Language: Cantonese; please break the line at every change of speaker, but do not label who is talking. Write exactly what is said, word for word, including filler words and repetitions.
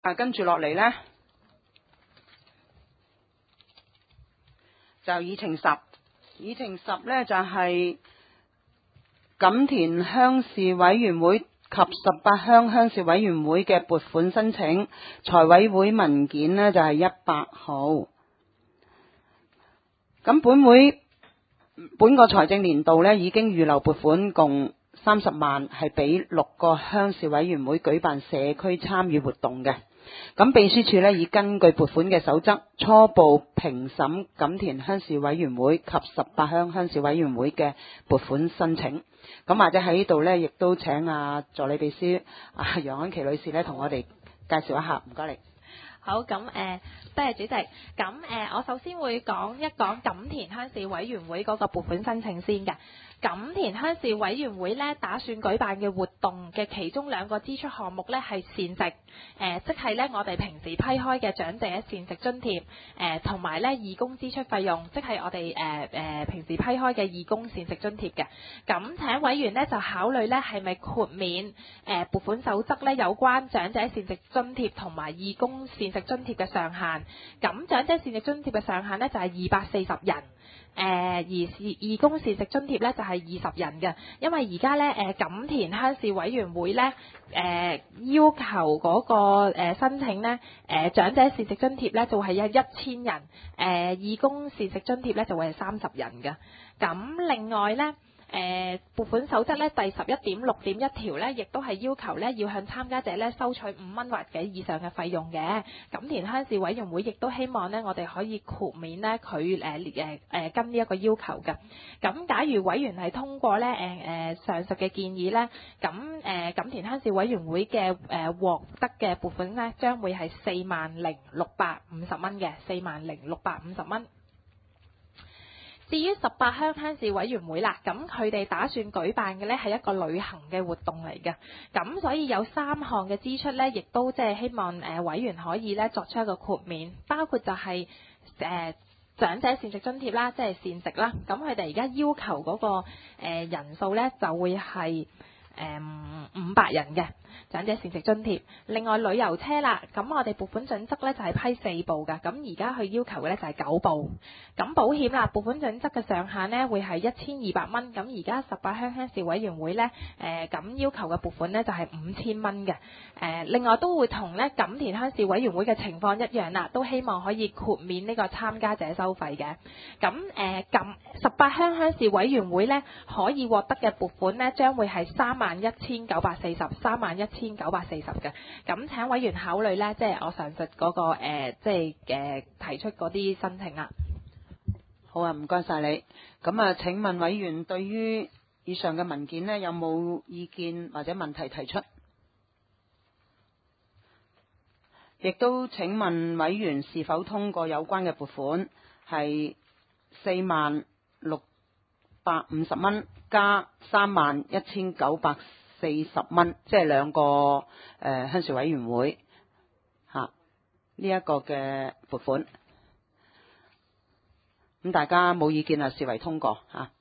啊，跟住落嚟呢，就議程十，議程十呢，就係錦田鄉事委員會及十八鄉鄉事委員會嘅撥款申請，財委會文件呢，就係一百號。咁本會本個財政年度呢，已經預留撥款共三十萬，係俾六個鄉事委員會舉辦社區參與活動嘅。咁秘書處呢，已根據撥款嘅守則初步評審錦田鄉事委員會及十八鄉鄉事委員會嘅撥款申請。咁或者喺呢度呢，亦都請啊助理秘書啊楊安琪女士呢，同我哋介紹一下，唔該你。
好，咁誒、呃，多謝主席。咁誒、呃，我首先會講一講錦田鄉事委員會嗰個撥款申請先嘅。錦田鄉事委員會咧，打算舉辦嘅活動嘅其中兩個支出項目咧係膳食，誒、呃，即係咧我哋平時批開嘅長者膳食津貼，誒同埋咧義工支出費用，即係我哋誒誒平時批開嘅義工膳食津貼嘅。咁請委員咧就考慮咧係咪豁免誒、呃、撥款守則咧有關長者膳食津貼同埋義工膳食津貼嘅上限。咁長者膳食津貼嘅上限咧就係二百四十人。誒、呃、而義工膳食津貼咧就係二十人嘅，因為而家咧誒錦田鄉事委員會咧誒、呃、要求嗰、那個、呃、申請咧誒、呃、長者膳食津貼咧就係有一千人，誒、呃、義工膳食津貼咧就會係三十人嘅。咁另外咧。誒撥款守則咧第十一點六點一條咧，亦都係要求咧要向參加者咧收取五蚊或者以上嘅費用嘅。錦田鄉事委員會亦都希望咧，我哋可以豁免咧佢誒誒誒跟呢一個要求嘅。咁假如委員係通過咧誒誒上述嘅建議咧，咁誒錦田鄉事委員會嘅誒獲得嘅撥款咧，將會係四萬零六百五十蚊嘅，四萬零六百五十蚊。至於十八鄉鄉事委員會啦，咁佢哋打算舉辦嘅呢係一個旅行嘅活動嚟嘅，咁所以有三項嘅支出呢，亦都即係希望誒委員可以呢作出一個豁免，包括就係、是、誒、呃、長者膳食津貼啦，即係膳食啦，咁佢哋而家要求嗰、那個、呃、人數呢，就會係誒五百人嘅長者膳食津貼。另外旅遊車啦，咁我哋撥款準則咧就係批四部㗎，咁而家佢要求嘅咧就係九部。咁保險啦，撥款準則嘅上限咧會係一千二百蚊，咁而家十八鄉鄉事委員會咧誒咁要求嘅撥款咧就係五千蚊嘅。誒另外都會同咧錦田鄉事委員會嘅情況一樣啦，都希望可以豁免呢個參加者收費嘅。咁誒咁十八鄉鄉事委員會咧可以獲得嘅撥款咧將會係三萬一千九百四十，三萬一千九百四十嘅。咁請委員考慮咧，即係我上述嗰個誒，即係誒提出嗰啲申請啦。
好啊，唔該晒你。咁啊，請問委員對於以上嘅文件呢，有冇意見或者問題提出？亦都請問委員是否通過有關嘅撥款係四萬六百五十蚊加三萬一千九百四十蚊，即係兩個誒鄉事委員會嚇呢一個嘅撥款。咁大家冇意見啊，視為通過嚇。